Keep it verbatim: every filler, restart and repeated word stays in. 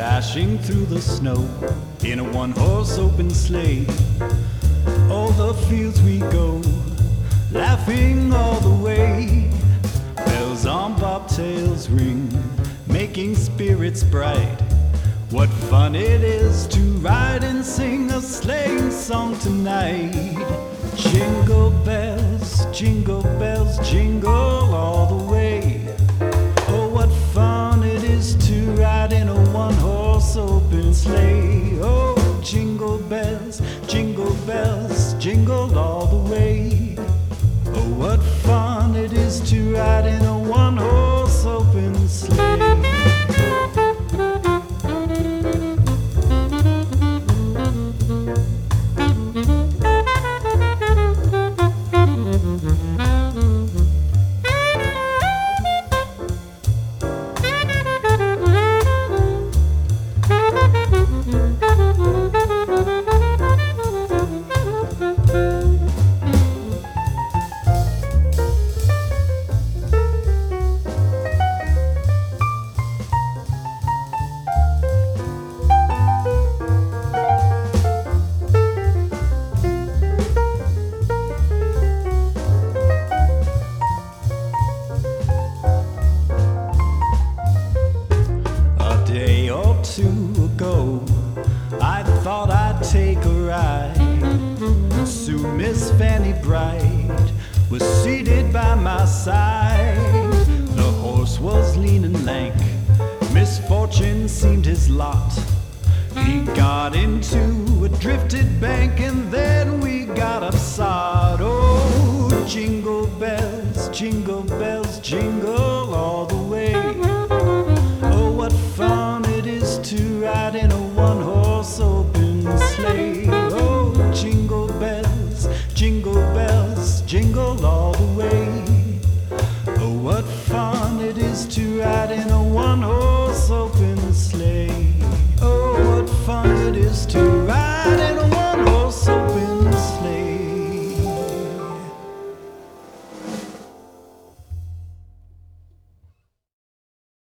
dashing through the snow in a one-horse open sleigh. All the fields we go, laughing all the way. Bells on bobtails ring, making spirits bright. What fun it is to ride and sing a sleighing song tonight. Jingle bells, jingle bells, jingle all the way. Oh, what fun it is to ride in a one-horse open sleigh. Oh, jingle bells, jingle bells, jingle all the way. Oh, what fun it is to ride in a one-horse open sleigh. Two ago, I thought I'd take a ride. Soon Miss Fanny Bright was seated by my side. The horse was lean and lank, misfortune seemed his lot. He got into a drifted bank and then we got upside. Oh, jingle bells, jingle bells, jingle all the way. Oh, what fun it is to ride in a one-horse open sleigh. Oh, jingle bells, jingle bells, jingle all the way. Oh, what fun it is to ride in a one-horse open sleigh. Oh, what fun it is to